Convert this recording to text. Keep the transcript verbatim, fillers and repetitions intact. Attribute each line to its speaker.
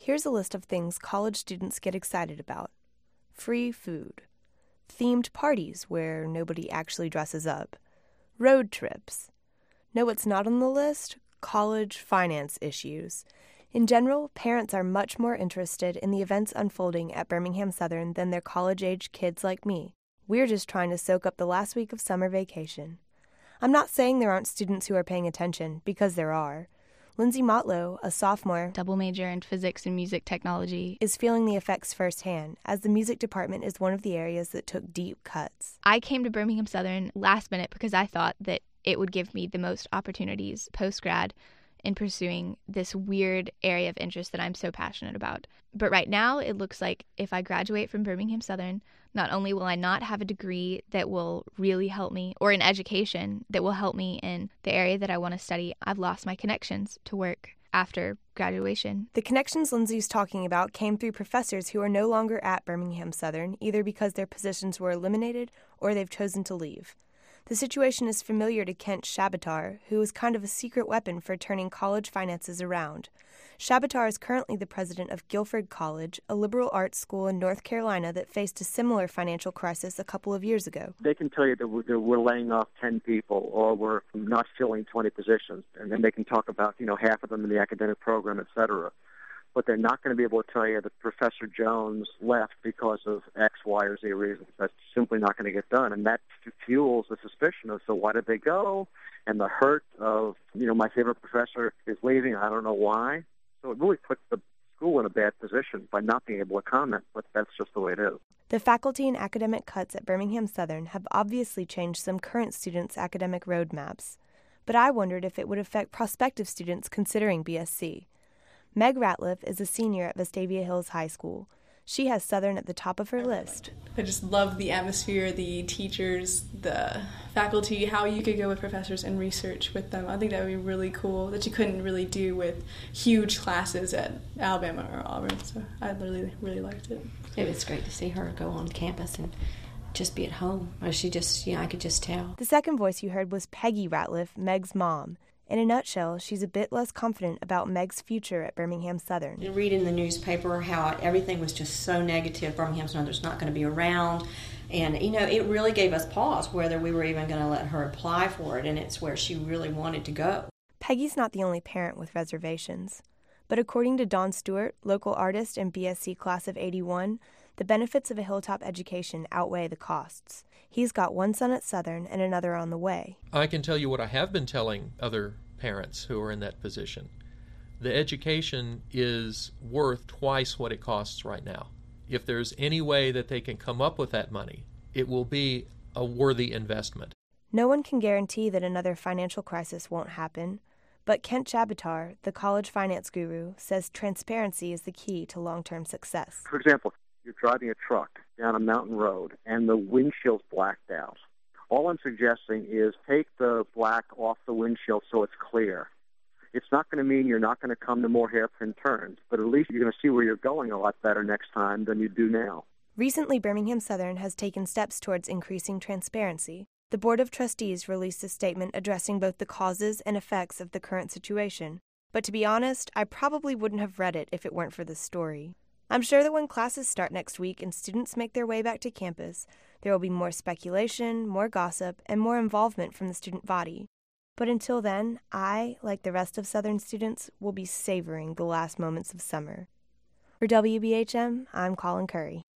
Speaker 1: Here's a list of things college students get excited about. Free food. Themed parties where nobody actually dresses up. Road trips. Know what's not on the list? College finance issues. In general, parents are much more interested in the events unfolding at Birmingham Southern than their college-age kids like me. We're just trying to soak up the last week of summer vacation. I'm not saying there aren't students who are paying attention, because there are. Lindsay Motlow, a sophomore,
Speaker 2: double major in physics and music technology,
Speaker 1: is feeling the effects firsthand, as the music department is one of the areas that took deep cuts.
Speaker 2: I came to Birmingham Southern last minute because I thought that it would give me the most opportunities post-grad in pursuing this weird area of interest that I'm so passionate about. But right now, it looks like if I graduate from Birmingham Southern, not only will I not have a degree that will really help me, or an education that will help me in the area that I want to study, I've lost my connections to work after graduation.
Speaker 1: The connections Lindsay's talking about came through professors who are no longer at Birmingham Southern, either because their positions were eliminated or they've chosen to leave. The situation is familiar to Kent Shabatar, who is kind of a secret weapon for turning college finances around. Shabatar is currently the president of Guilford College, a liberal arts school in North Carolina that faced a similar financial crisis a couple of years ago.
Speaker 3: They can tell you that we're, that we're laying off ten people or we're not filling twenty positions, and then they can talk about, you know, half of them in the academic program, et cetera. But they're not going to be able to tell you that Professor Jones left because of X, Y, or Z reasons. That's simply not going to get done. And that fuels the suspicion of, so why did they go? And the hurt of, you know, my favorite professor is leaving. I don't know why. So it really puts the school in a bad position by not being able to comment, but that's just the way it is.
Speaker 1: The faculty and academic cuts at Birmingham Southern have obviously changed some current students' academic roadmaps. But I wondered if it would affect prospective students considering B S C. Meg Ratliff is a senior at Vestavia Hills High School. She has Southern at the top of her list.
Speaker 4: I just love the atmosphere, the teachers, the faculty, how you could go with professors and research with them. I think that would be really cool, that you couldn't really do with huge classes at Alabama or Auburn. So I really, really liked it.
Speaker 5: It was great to see her go on campus and just be at home. She just, you know, I could just tell.
Speaker 1: The second voice you heard was Peggy Ratliff, Meg's mom. In a nutshell, she's a bit less confident about Meg's future at Birmingham Southern.
Speaker 5: And read in the newspaper how everything was just so negative. Birmingham Southern's not going to be around. And, you know, it really gave us pause whether we were even going to let her apply for it, and it's where she really wanted to go.
Speaker 1: Peggy's not the only parent with reservations. But according to Don Stewart, local artist and B S C class of eighty-one, the benefits of a Hilltop education outweigh the costs. He's got one son at Southern and another on the way.
Speaker 6: I can tell you what I have been telling other parents who are in that position. The education is worth twice what it costs right now. If there's any way that they can come up with that money, it will be a worthy investment.
Speaker 1: No one can guarantee that another financial crisis won't happen, but Kent Shabatar, the college finance guru, says transparency is the key to long-term success.
Speaker 3: For example, you're driving a truck down a mountain road and the windshield's blacked out. All I'm suggesting is take the black off the windshield so it's clear. It's not going to mean you're not going to come to more hairpin turns, but at least you're going to see where you're going a lot better next time than you do now.
Speaker 1: Recently, Birmingham Southern has taken steps towards increasing transparency. The Board of Trustees released a statement addressing both the causes and effects of the current situation. But to be honest, I probably wouldn't have read it if it weren't for this story. I'm sure that when classes start next week and students make their way back to campus, there will be more speculation, more gossip, and more involvement from the student body. But until then, I, like the rest of Southern students, will be savoring the last moments of summer. For W B H M, I'm Colin Curry.